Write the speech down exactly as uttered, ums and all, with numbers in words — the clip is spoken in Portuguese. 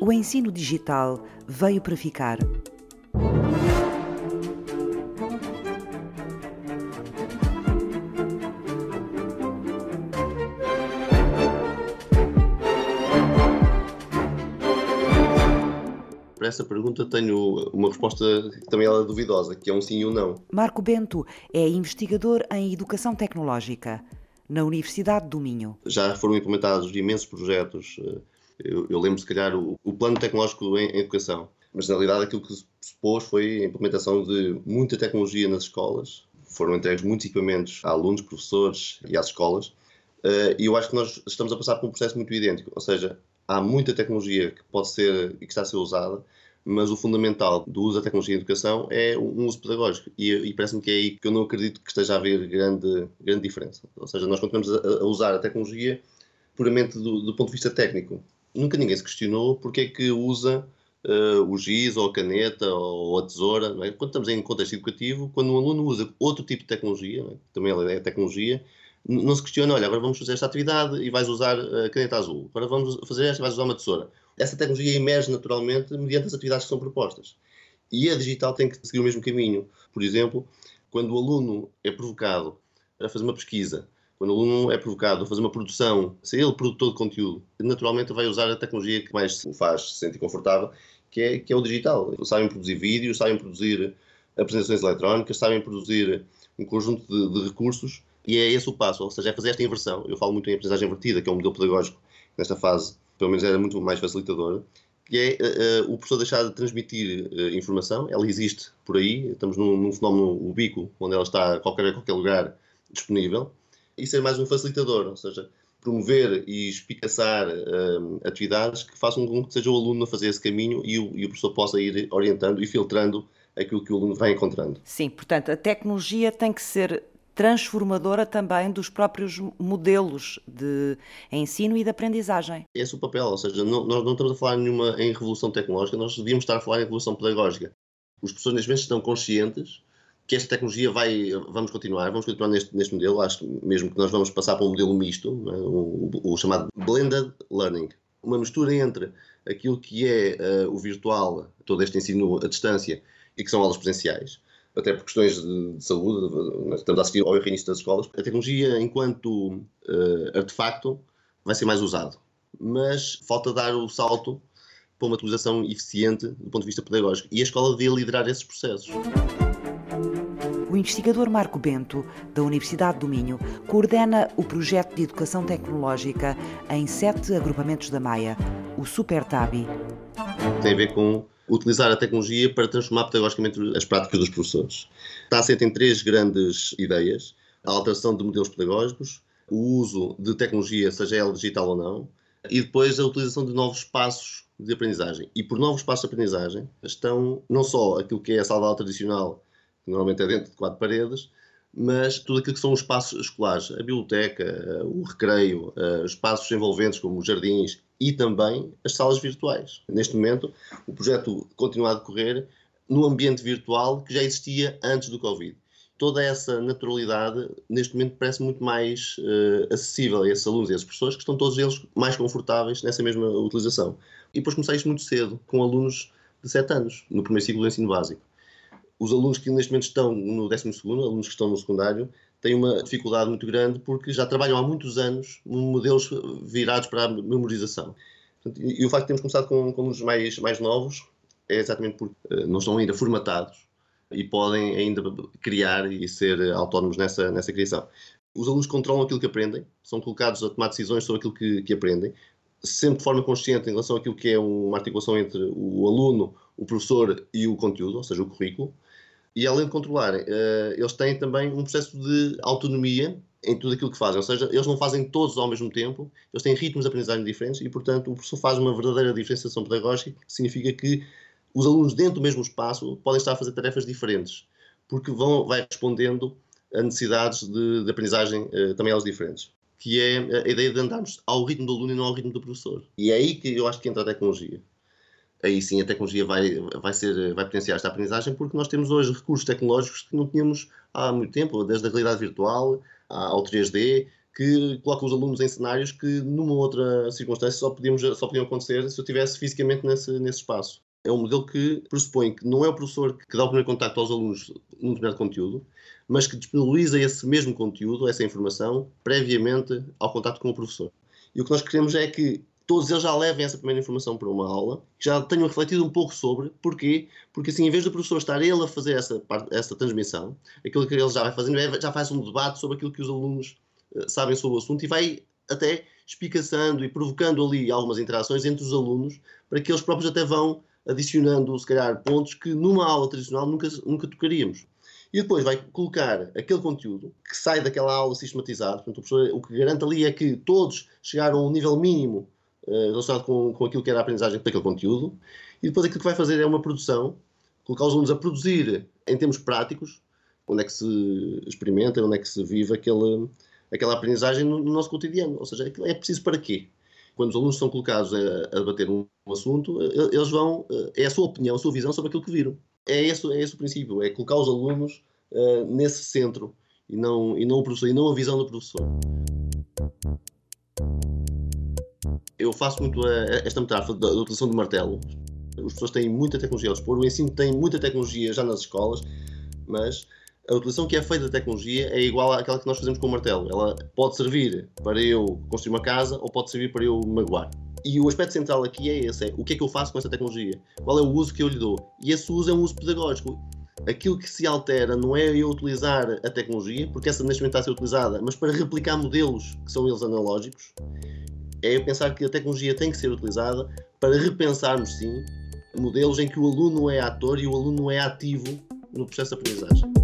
O ensino digital veio para ficar. Para essa pergunta tenho uma resposta que também ela é duvidosa, que é um sim e um não. Marco Bento é investigador em Educação Tecnológica na Universidade do Minho. Já foram implementados imensos projetos. Eu, eu lembro, se calhar, o, o plano tecnológico em, em educação. Mas, na realidade, aquilo que se propôs foi a implementação de muita tecnologia nas escolas. Foram entregues muitos equipamentos a alunos, professores e às escolas. E eu acho que nós estamos a passar por um processo muito idêntico. Ou seja, há muita tecnologia que pode ser e que está a ser usada, mas o fundamental do uso da tecnologia em educação é um uso pedagógico. E, e parece-me que é aí que eu não acredito que esteja a haver grande, grande diferença. Ou seja, nós continuamos a, a usar a tecnologia puramente do, do ponto de vista técnico. Nunca ninguém se questionou porque é que usa uh, o giz ou a caneta ou a tesoura. Não é? Quando estamos em contexto educativo, quando um aluno usa outro tipo de tecnologia, não é? Também é tecnologia, não se questiona, olha, agora vamos fazer esta atividade e vais usar a caneta azul. Agora vamos fazer esta e vais usar uma tesoura. Essa tecnologia emerge naturalmente mediante as atividades que são propostas. E a digital tem que seguir o mesmo caminho. Por exemplo, quando o aluno é provocado a fazer uma pesquisa, quando o aluno é provocado a fazer uma produção, se ele é produtor de conteúdo, naturalmente vai usar a tecnologia que mais o faz se sentir confortável, que é, que é o digital. Sabem produzir vídeos, sabem produzir apresentações eletrónicas, sabem produzir um conjunto de, de recursos, e é esse o passo, ou seja, é fazer esta inversão. Eu falo muito em aprendizagem invertida, que é um modelo pedagógico, nesta fase, pelo menos era muito mais facilitador, que é uh, o professor deixar de transmitir uh, informação. Ela existe por aí, estamos num, num fenómeno ubíquo, onde ela está a qualquer, a qualquer lugar disponível, e ser mais um facilitador, ou seja, promover e espicaçar uh, atividades que façam com que seja o aluno a fazer esse caminho e o, e o professor possa ir orientando e filtrando aquilo que o aluno vai encontrando. Sim, portanto, a tecnologia tem que ser transformadora também dos próprios modelos de ensino e de aprendizagem. Esse é o papel, ou seja, não, nós não estamos a falar nenhuma em revolução tecnológica, nós devíamos estar a falar em revolução pedagógica. Os professores neste momento estão conscientes que esta tecnologia vai, vamos continuar, vamos continuar neste, neste modelo, acho mesmo que nós vamos passar para um modelo misto, não é? o, o, o chamado blended learning. Uma mistura entre aquilo que é uh, o virtual, todo este ensino à distância, e que são aulas presenciais, até por questões de, de saúde, estamos a assistir ao reinício das escolas. A tecnologia, enquanto uh, artefacto, vai ser mais usado. Mas falta dar o salto para uma utilização eficiente do ponto de vista pedagógico. E a escola devia liderar esses processos. O investigador Marco Bento, da Universidade do Minho, coordena o projeto de educação tecnológica em sete agrupamentos da Maia, o SuperTabi. Tem a ver com utilizar a tecnologia para transformar pedagogicamente as práticas dos professores. Está assente em três grandes ideias: a alteração de modelos pedagógicos, o uso de tecnologia, seja ela digital ou não, e depois a utilização de novos espaços de aprendizagem. E por novos espaços de aprendizagem estão não só aquilo que é a sala de aula tradicional, que normalmente é dentro de quatro paredes, mas tudo aquilo que são os espaços escolares, a biblioteca, o recreio, os espaços envolventes como os jardins e também as salas virtuais. Neste momento, o projeto continua a decorrer no ambiente virtual que já existia antes do Covid. Toda essa naturalidade, neste momento, parece muito mais uh, acessível a esses alunos e a esses professores, que estão todos eles mais confortáveis nessa mesma utilização. E depois começar isto muito cedo, com alunos de sete anos, no primeiro ciclo do ensino básico. Os alunos que neste momento estão no décimo segundo, alunos que estão no secundário, têm uma dificuldade muito grande porque já trabalham há muitos anos em modelos virados para a memorização. E o facto de termos começado com, com alunos mais, mais novos é exatamente porque uh, não estão ainda formatados e podem ainda criar e ser autónomos nessa, nessa criação. Os alunos controlam aquilo que aprendem, são colocados a tomar decisões sobre aquilo que, que aprendem, sempre de forma consciente em relação àquilo que é uma articulação entre o aluno, o professor e o conteúdo, ou seja, o currículo. E além de controlarem, eles têm também um processo de autonomia em tudo aquilo que fazem. Ou seja, eles não fazem todos ao mesmo tempo, eles têm ritmos de aprendizagem diferentes e, portanto, o professor faz uma verdadeira diferenciação pedagógica, que significa que os alunos dentro do mesmo espaço podem estar a fazer tarefas diferentes, porque vão, vai respondendo a necessidades de, de aprendizagem uh, também elas diferentes, que é a ideia de andarmos ao ritmo do aluno e não ao ritmo do professor. E é aí que eu acho que entra a tecnologia. Aí sim a tecnologia vai, vai, ser, vai potenciar esta aprendizagem, porque nós temos hoje recursos tecnológicos que não tínhamos há muito tempo, desde a realidade virtual ao três D, que coloca os alunos em cenários que numa outra circunstância só, podíamos, só podiam acontecer se eu estivesse fisicamente nesse, nesse espaço. É um modelo que pressupõe que não é o professor que dá o primeiro contacto aos alunos num determinado conteúdo, mas que disponibiliza esse mesmo conteúdo, essa informação, previamente ao contacto com o professor. E o que nós queremos é que todos eles já levem essa primeira informação para uma aula, que já tenham refletido um pouco sobre. Porquê? Porque assim, em vez do professor estar ele a fazer essa, essa transmissão, aquilo que ele já vai fazendo é, já faz um debate sobre aquilo que os alunos uh, sabem sobre o assunto e vai até espicaçando e provocando ali algumas interações entre os alunos, para que eles próprios até vão adicionando, se calhar, pontos que numa aula tradicional nunca, nunca tocaríamos. E depois vai colocar aquele conteúdo que sai daquela aula sistematizado. Portanto, o professor, o que garante ali é que todos chegaram a um nível mínimo uh, relacionado com, com aquilo que era a aprendizagem daquele conteúdo. E depois aquilo que vai fazer é uma produção, colocar os alunos a produzir em termos práticos, onde é que se experimenta, onde é que se vive aquele, aquela aprendizagem no, no nosso cotidiano. Ou seja, é preciso para quê? Quando os alunos são colocados a, a debater um, um assunto, eles vão, é a sua opinião, a sua visão sobre aquilo que viram. É esse, é esse o princípio, é colocar os alunos uh, nesse centro e não, e não o professor, e não a visão do professor. Eu faço muito a, a esta metáfora da, da utilização do martelo. As pessoas têm muita tecnologia ao dispor, o ensino tem muita tecnologia já nas escolas, mas a utilização que é feita da tecnologia é igual àquela que nós fazemos com o martelo. Ela pode servir para eu construir uma casa ou pode servir para eu magoar. E o aspecto central aqui é esse, é o que é que eu faço com essa tecnologia? Qual é o uso que eu lhe dou? E esse uso é um uso pedagógico. Aquilo que se altera não é eu utilizar a tecnologia, porque essa neste momento está a ser utilizada, mas para replicar modelos que são eles analógicos, é eu pensar que a tecnologia tem que ser utilizada para repensarmos, sim, modelos em que o aluno é ator e o aluno é ativo no processo de aprendizagem.